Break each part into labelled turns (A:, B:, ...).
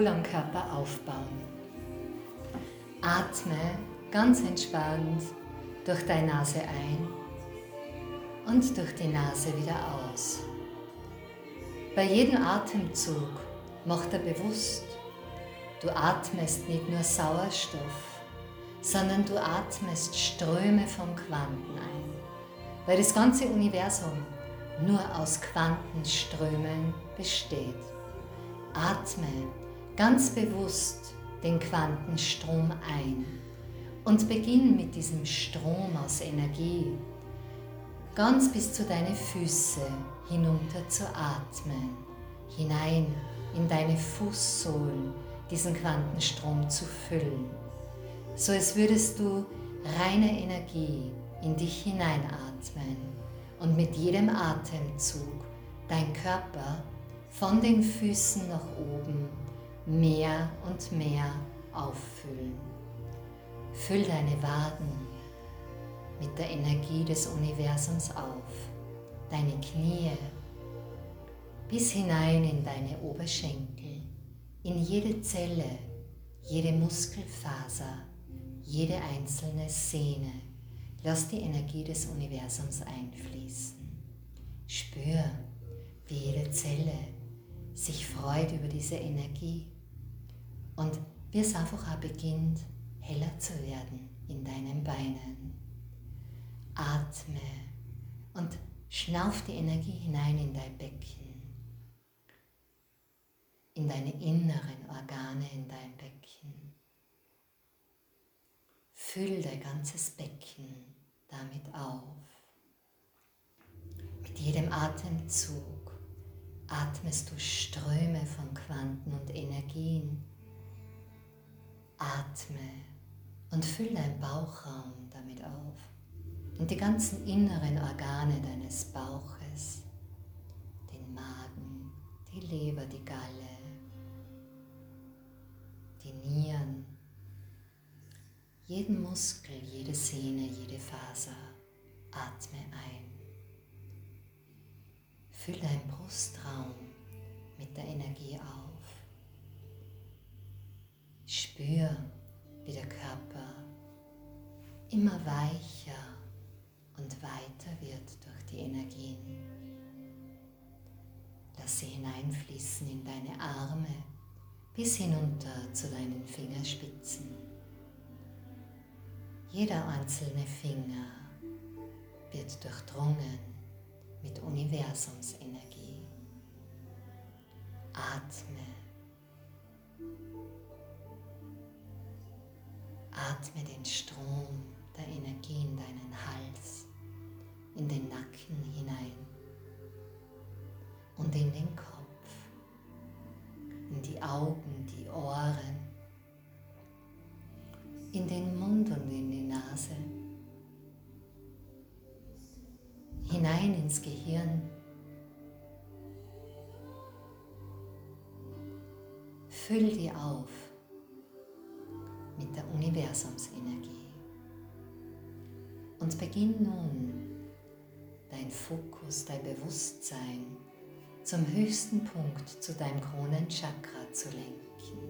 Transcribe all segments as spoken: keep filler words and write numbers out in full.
A: Stuhl am Körper aufbauen. Atme ganz entspannt durch deine Nase ein und durch die Nase wieder aus. Bei jedem Atemzug mach dir bewusst, du atmest nicht nur Sauerstoff, sondern du atmest Ströme von Quanten ein, weil das ganze Universum nur aus Quantenströmen besteht. Atme ganz bewusst den Quantenstrom ein und beginn mit diesem Strom aus Energie ganz bis zu deine Füße hinunter zu atmen, hinein in deine Fußsohlen, diesen Quantenstrom zu füllen, so als würdest du reine Energie in dich hineinatmen und mit jedem Atemzug dein Körper von den Füßen nach oben mehr und mehr auffüllen. Füll deine Waden mit der Energie des Universums auf, deine Knie bis hinein in deine Oberschenkel, in jede Zelle, jede Muskelfaser, jede einzelne Sehne. Lass die Energie des Universums einfließen. Spür, wie jede Zelle sich freut über diese Energie und wie es einfach auch beginnt, heller zu werden in deinen Beinen. Atme und schnauf die Energie hinein in dein Becken, in deine inneren Organe in dein Becken. Füll dein ganzes Becken damit auf. Mit jedem Atemzug atmest du Ströme von Quanten und Energien. Atme und füll deinen Bauchraum damit auf und die ganzen inneren Organe deines Bauches, den Magen, die Leber, die Galle, die Nieren, jeden Muskel, jede Sehne, jede Faser. Atme ein. Füll deinen Brustraum mit der Energie auf. Spür, wie der Körper immer weicher und weiter wird durch die Energien. Lass sie hineinfließen in deine Arme bis hinunter zu deinen Fingerspitzen. Jeder einzelne Finger wird durchdrungen mit Universumsenergie. Atme. Atme den Strom der Energie in deinen Hals, in den Nacken hinein und in den Kopf, in die Augen, die Ohren, in den Mund und in die Nase, hinein ins Gehirn. Füll die auf mit der Universumsenergie und beginn nun dein Fokus, dein Bewusstsein zum höchsten Punkt, zu deinem Kronenchakra zu lenken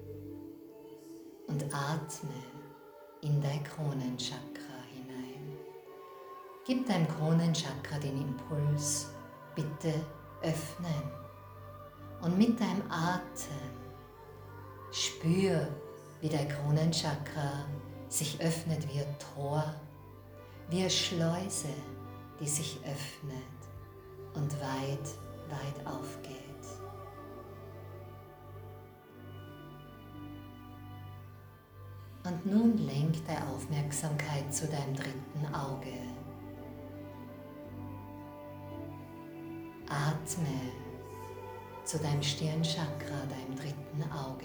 A: und atme in dein Kronenchakra hinein. Gib deinem Kronenchakra den Impuls, bitte öffnen und mit deinem Atem spür, wie der Kronenchakra sich öffnet wie ein Tor, wie eine Schleuse, die sich öffnet und weit, weit aufgeht. Und nun lenk deine Aufmerksamkeit zu deinem dritten Auge. Atme zu deinem Stirnchakra, deinem dritten Auge.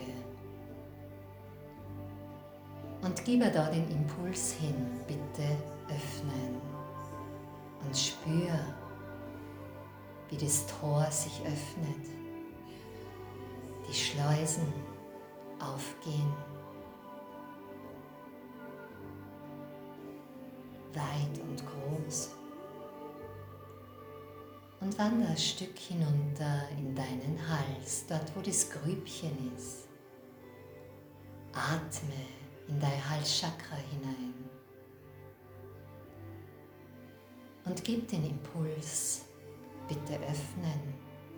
A: Und gebe da den Impuls hin, bitte öffnen. Und spür, wie das Tor sich öffnet, die Schleusen aufgehen, weit und groß. Und wandere ein Stück hinunter in deinen Hals, dort wo das Grübchen ist. Atme in dein Halschakra hinein und gib den Impuls, bitte öffnen.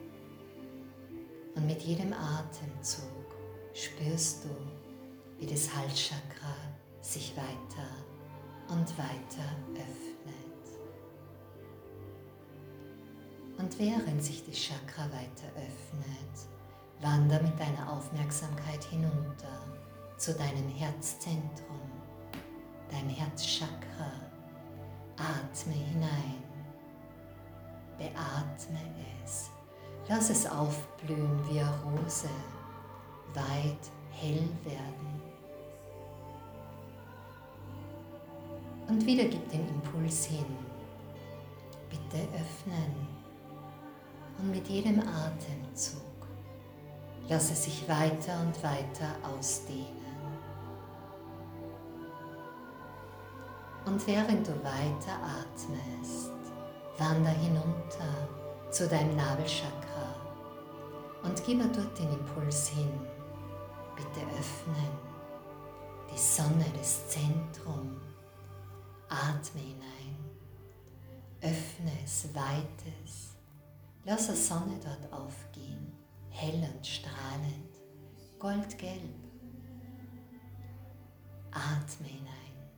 A: Und mit jedem Atemzug spürst du, wie das Halschakra sich weiter und weiter öffnet. Und während sich das Chakra weiter öffnet, wander mit deiner Aufmerksamkeit hinunter zu deinem Herzzentrum, dein Herzchakra. Atme hinein, beatme es, lass es aufblühen wie eine Rose, weit hell werden. Und wieder gib den Impuls hin, bitte öffnen. Und mit jedem Atemzug lass es sich weiter und weiter ausdehnen. Und während du weiter atmest, wander hinunter zu deinem Nabelchakra und gib dort den Impuls hin. Bitte öffnen die Sonne, das Zentrum. Atme hinein, öffne es, weite es. Lass die Sonne dort aufgehen, hell und strahlend, goldgelb. Atme hinein.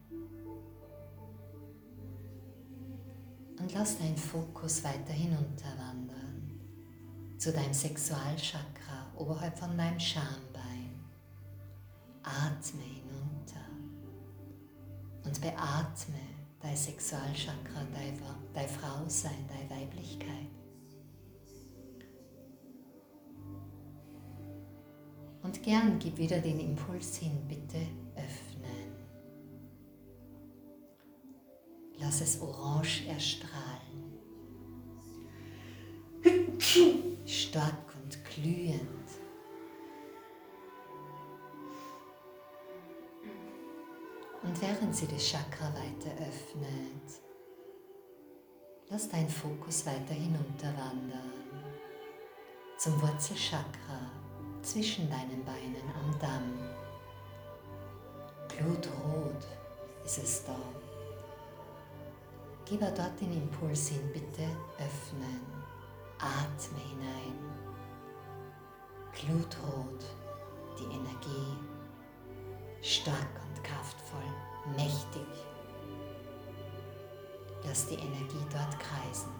A: Und lass deinen Fokus weiter hinunterwandern zu deinem Sexualchakra oberhalb von deinem Schambein. Atme hinunter und beatme dein Sexualchakra, dein, dein Frausein, deine Weiblichkeit. Und gern gib wieder den Impuls hin, bitte öffnen. Lass es orange erstrahlen, stark und glühend. Und während sie das Chakra weiter öffnet, lass deinen Fokus weiter hinunterwandern zum Wurzelchakra zwischen deinen Beinen am Damm. Blutrot ist es da. Gib dort den Impuls hin, bitte öffnen, atme hinein. Glutrot, die Energie, stark und kraftvoll, mächtig. Lass die Energie dort kreisen.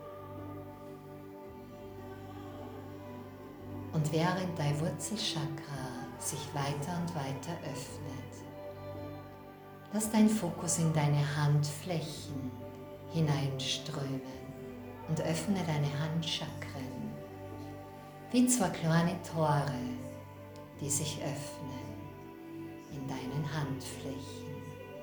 A: Und während dein Wurzelchakra sich weiter und weiter öffnet, lass deinen Fokus in deine Handflächen hineinströmen und öffne deine Handchakren wie zwei kleine Tore, die sich öffnen in deinen Handflächen.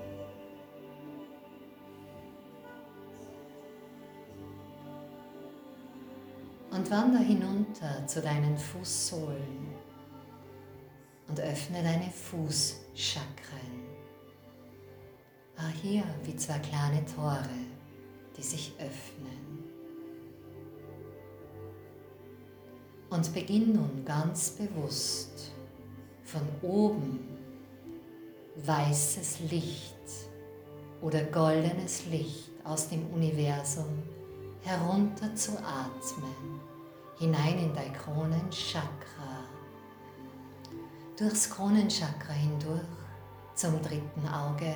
A: Und wander hinunter zu deinen Fußsohlen und öffne deine Fußchakren. Ah, hier wie zwei kleine Tore, die sich öffnen. Und beginn nun ganz bewusst von oben weißes Licht oder goldenes Licht aus dem Universum herunter zu atmen, hinein in dein Kronenchakra, durchs Kronenchakra hindurch zum dritten Auge,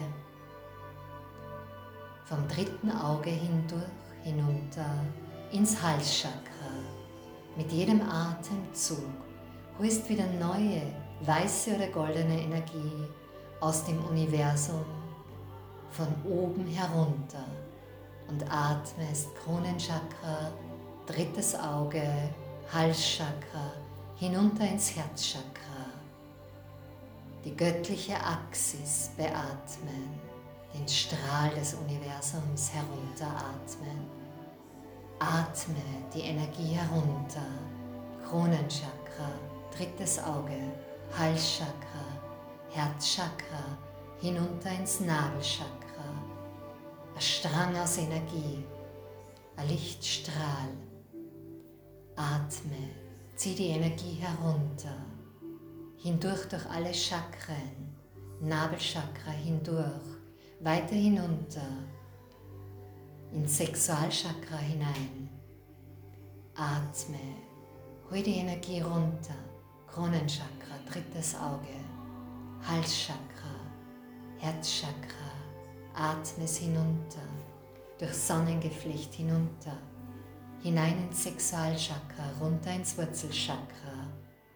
A: vom dritten Auge hindurch hinunter ins Halschakra. Mit jedem Atemzug holst wieder neue, weiße oder goldene Energie aus dem Universum von oben herunter und atmest Kronenchakra, drittes Auge, Halschakra, hinunter ins Herzchakra. Die göttliche Axis beatmen, den Strahl des Universums herunteratmen. Atme die Energie herunter, Kronenchakra, drittes Auge, Halschakra, Herzchakra, hinunter ins Nabelchakra. Ein Strang aus Energie, ein Lichtstrahl. Atme, zieh die Energie herunter hindurch durch alle Chakren, Nabelchakra hindurch, weiter hinunter, ins Sexualchakra hinein. Atme, hol die Energie runter, Kronenchakra, drittes Auge, Halschakra, Herzchakra, atme es hinunter, durch Sonnengeflecht hinunter, hinein ins Sexualchakra, runter ins Wurzelchakra.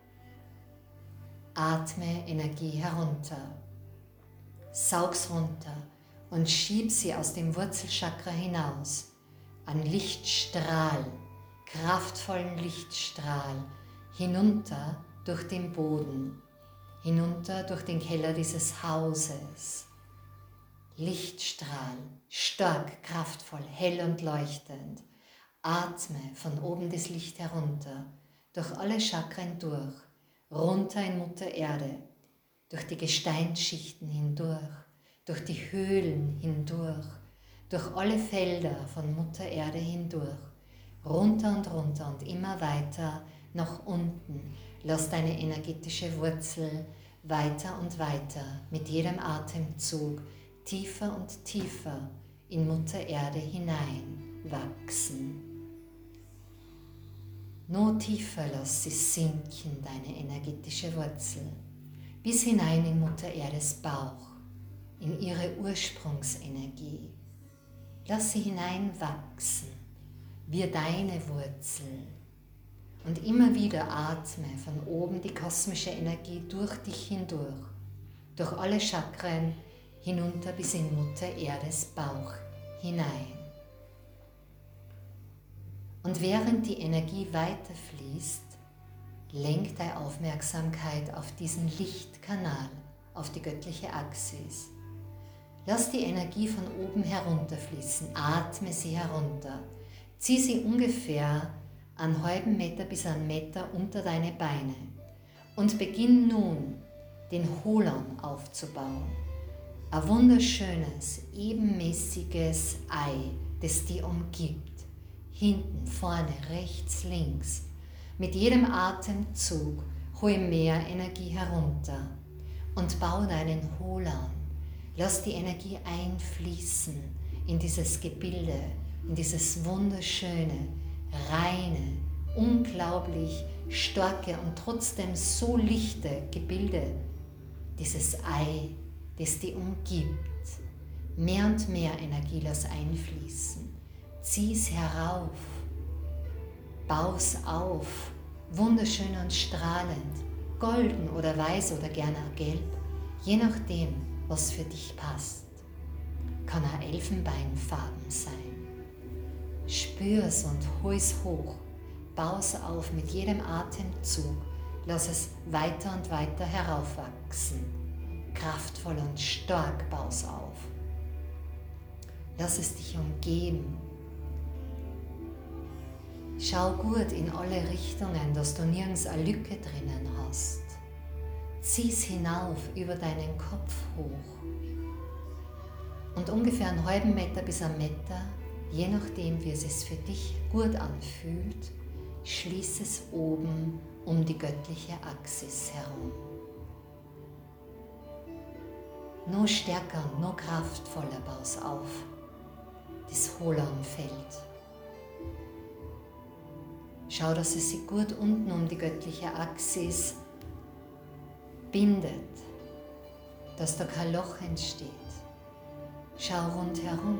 A: Atme Energie herunter, saug's runter und schieb sie aus dem Wurzelchakra hinaus, an Lichtstrahl, kraftvollen Lichtstrahl, hinunter durch den Boden, hinunter durch den Keller dieses Hauses. Lichtstrahl, stark, kraftvoll, hell und leuchtend. Atme von oben das Licht herunter, durch alle Chakren durch, runter in Mutter Erde, durch die Gesteinsschichten hindurch, durch die Höhlen hindurch, durch alle Felder von Mutter Erde hindurch, runter und runter und immer weiter nach unten. Lass deine energetische Wurzel weiter und weiter mit jedem Atemzug tiefer und tiefer in Mutter Erde hinein wachsen. Noch tiefer lass sie sinken, deine energetische Wurzel, bis hinein in Mutter Erdes Bauch, in ihre Ursprungsenergie. Lass sie hineinwachsen, wie deine Wurzel. Und immer wieder atme von oben die kosmische Energie durch dich hindurch, durch alle Chakren hinunter bis in Mutter Erdes Bauch hinein. Und während die Energie weiterfließt, lenk deine Aufmerksamkeit auf diesen Lichtkanal, auf die göttliche Axis. Lass die Energie von oben herunterfließen, atme sie herunter, zieh sie ungefähr einen halben Meter bis einen Meter unter deine Beine und beginn nun den Holon aufzubauen. Ein wunderschönes, ebenmäßiges Ei, das dich umgibt. Hinten, vorne, rechts, links. Mit jedem Atemzug hol mehr Energie herunter und bau deinen Holon. Lass die Energie einfließen in dieses Gebilde, in dieses wunderschöne, reine, unglaublich starke und trotzdem so lichte Gebilde, dieses Ei, das dich umgibt. Mehr und mehr Energie lass einfließen. Zieh's herauf, bau's auf, wunderschön und strahlend, golden oder weiß oder gerne auch gelb, je nachdem, was für dich passt. Kann auch Elfenbeinfarben sein. Spür's und hol's hoch, bau's auf mit jedem Atemzug, lass es weiter und weiter heraufwachsen. Kraftvoll und stark bau's auf. Lass es dich umgeben. Schau gut in alle Richtungen, dass du nirgends eine Lücke drinnen hast. Zieh's hinauf über deinen Kopf hoch. Und ungefähr einen halben Meter bis einen Meter, je nachdem wie es sich für dich gut anfühlt, schließ es oben um die göttliche Axis herum. Noch stärker und noch kraftvoller baus auf, das Holonfeld. Schau, dass es sich gut unten um die göttliche Axis bindet, dass da kein Loch entsteht. Schau rundherum.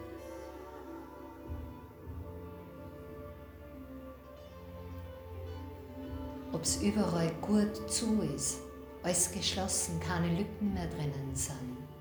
A: Ob es überall gut zu ist, alles geschlossen, keine Lücken mehr drinnen sind.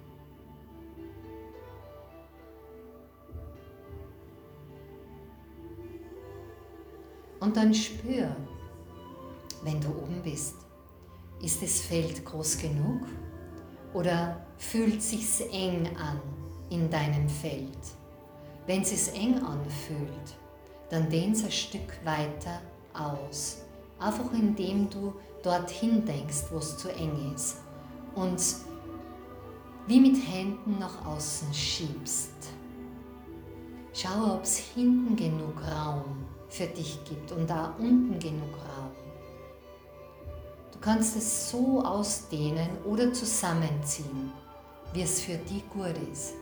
A: Und dann spür, wenn du oben bist, ist das Feld groß genug oder fühlt sich's eng an in deinem Feld? Wenn es sich eng anfühlt, dann dehn's ein Stück weiter aus. Einfach indem du dorthin denkst, wo es zu eng ist und wie mit Händen nach außen schiebst. Schau, ob es hinten genug Raum für dich gibt und da unten genug Raum. Du Du kannst es so ausdehnen oder zusammenziehen, wie es für dich gut ist.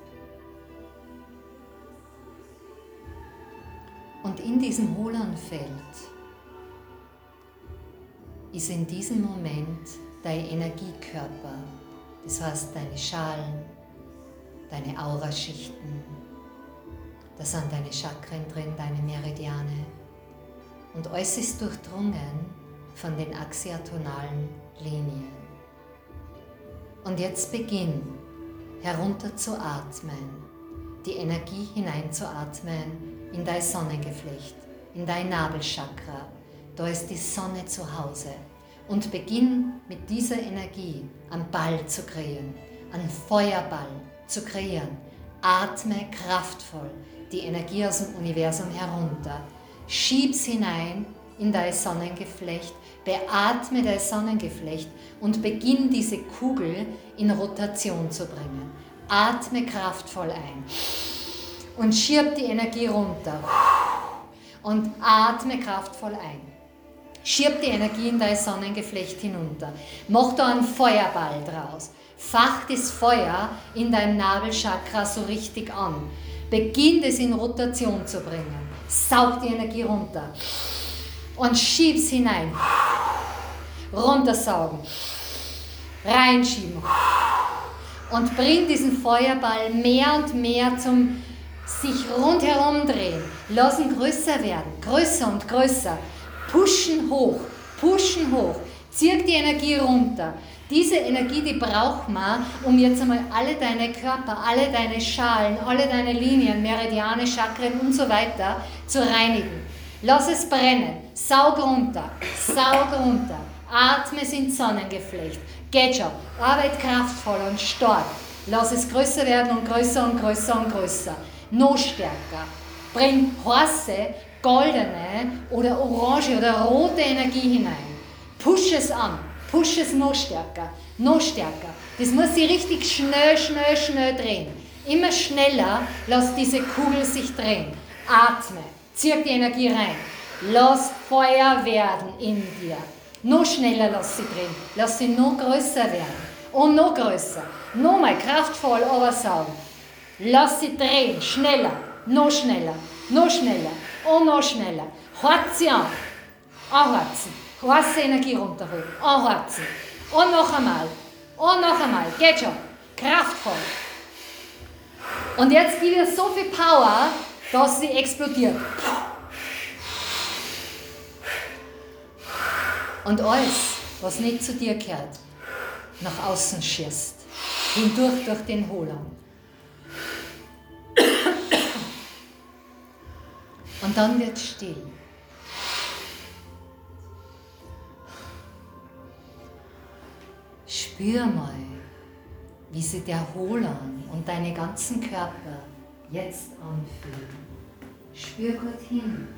A: Und in diesem Hohllandfeld ist in diesem Moment dein Energiekörper, das heißt deine Schalen, deine Auraschichten, da sind deine Chakren drin, deine Meridiane und alles ist durchdrungen von den axiatonalen Linien. Und jetzt beginn herunter zu atmen, die Energie hineinzuatmen in dein Sonnengeflecht, in dein Nabelchakra. Da ist die Sonne zu Hause. Und beginn mit dieser Energie einen Ball zu kreieren, einen Feuerball zu kreieren. Atme kraftvoll die Energie aus dem Universum herunter. Schieb's hinein in dein Sonnengeflecht, beatme dein Sonnengeflecht und beginn diese Kugel in Rotation zu bringen. Atme kraftvoll ein und schieb die Energie runter und atme kraftvoll ein. Schieb die Energie in dein Sonnengeflecht hinunter. Mach da einen Feuerball draus. Fach das Feuer in deinem Nabelchakra so richtig an. Beginn das in Rotation zu bringen. Saug die Energie runter und schieb's hinein. Runtersaugen. Reinschieben. Und bring diesen Feuerball mehr und mehr zum sich rundherum drehen. Lass ihn größer werden. Größer und größer. Pushen hoch. Pushen hoch. Zieh die Energie runter. Diese Energie, die braucht man, um jetzt einmal alle deine Körper, alle deine Schalen, alle deine Linien, Meridiane, Chakren und so weiter zu reinigen. Lass es brennen. Saug runter. Saug runter. Atme es ins Sonnengeflecht. Geht schon. Arbeit kraftvoll und stark. Lass es größer werden und größer und größer und größer. Noch stärker. Bring heiße, goldene oder orange oder rote Energie hinein. Push es an. Push es noch stärker. Noch stärker. Das muss sich richtig schnell, schnell, schnell drehen. Immer schneller lass diese Kugel sich drehen. Atme. Zieh die Energie rein. Lass Feuer werden in dir. Noch schneller lass sie drehen. Lass sie noch größer werden. Und noch größer. Nochmal kraftvoll saugen. Lass sie drehen. Schneller. Noch schneller. Noch schneller. Und noch schneller. Hart sie an. Anheizen. Heiße Energie runterholen. Anheizen. Und noch einmal. Und noch einmal. Geht schon. Kraftvoll. Und jetzt gibt es so viel Power, dass sie explodiert. Und alles, was nicht zu dir gehört, nach außen schießt. Hindurch durch den Hohlraum. Und dann wird es still. Spür mal, wie sich der Hohlraum und deine ganzen Körper jetzt anfühlen. Spür gut hin.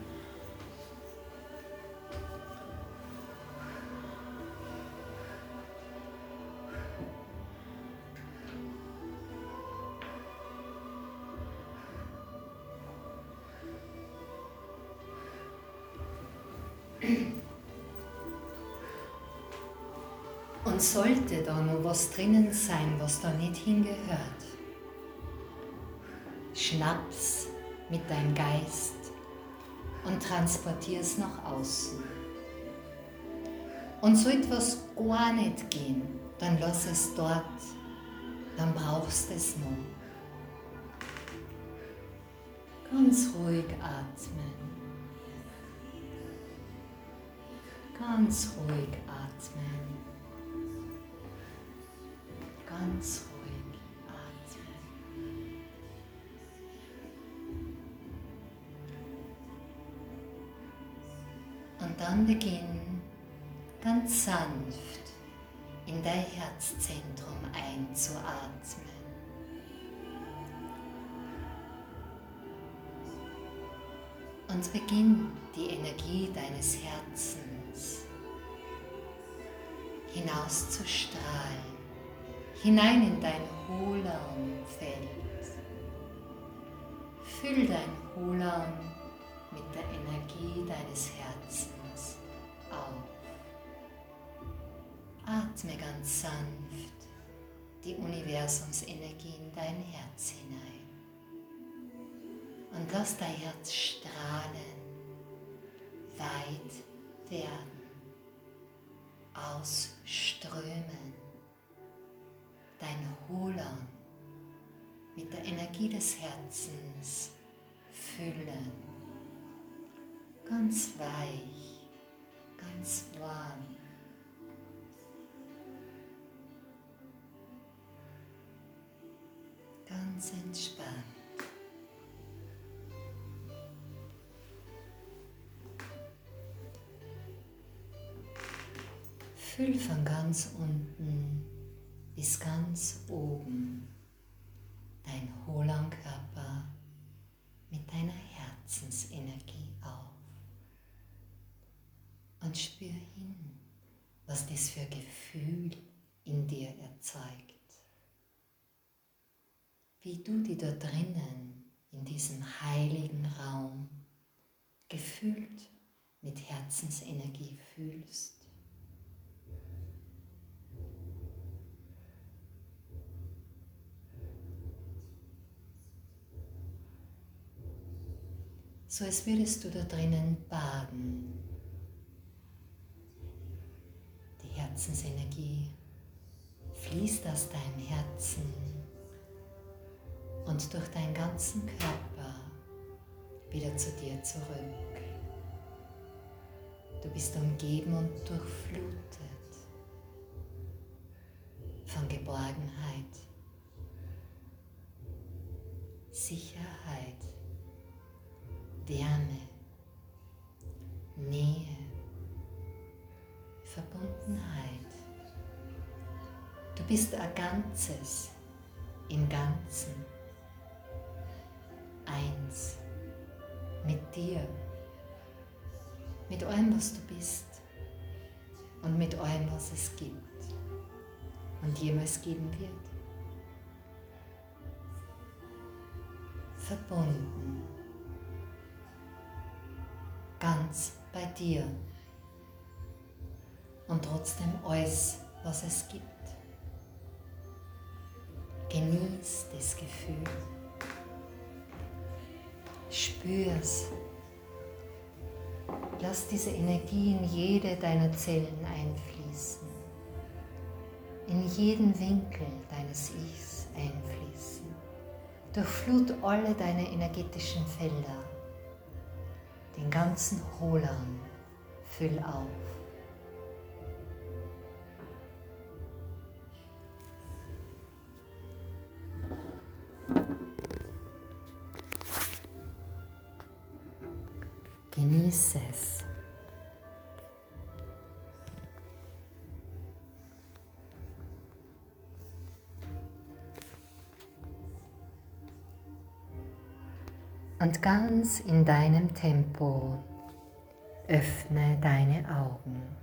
A: Und sollte da noch was drinnen sein, was da nicht hingehört, schnapp's mit deinem Geist und transportier es nach außen. Und sollte was gar nicht gehen, dann lass es dort, dann brauchst du es noch. Ganz ruhig atmen. Ganz ruhig atmen. Ganz ruhig atmen. Und dann beginn ganz sanft in dein Herzzentrum einzuatmen. Und beginn die Energie deines Herzens hinauszustrahlen. Hinein in dein Hohlraumfeld. Füll dein Hohlraum mit der Energie deines Herzens auf. Atme ganz sanft die Universumsenergie in dein Herz hinein und lass dein Herz strahlen, weit werden, ausströmen, dein Hohlraum mit der Energie des Herzens füllen, ganz weich, ganz warm. Ganz entspannt. Füll von ganz unten bis ganz oben dein Hohlraumkörper mit deiner Herzensenergie auf und spür hin, was das für Gefühl in dir erzeugt. Wie du dich da drinnen in diesem heiligen Raum gefüllt mit Herzensenergie fühlst. So als würdest du da drinnen baden. Die Herzensenergie fließt aus deinem Herzen und durch deinen ganzen Körper wieder zu dir zurück. Du bist umgeben und durchflutet von Geborgenheit, Sicherheit, Wärme, Nähe, Verbundenheit. Du bist ein Ganzes im Ganzen. Eins mit dir, mit allem, was du bist und mit allem, was es gibt und jemals geben wird. Verbunden, ganz bei dir und trotzdem alles, was es gibt. Genieß das Gefühl. Spür's. Lass diese Energie in jede deiner Zellen einfließen, in jeden Winkel deines Ichs einfließen. Durchflut alle deine energetischen Felder, den ganzen Hohlraum, füll auf. Genieße es. Und ganz in deinem Tempo öffne deine Augen.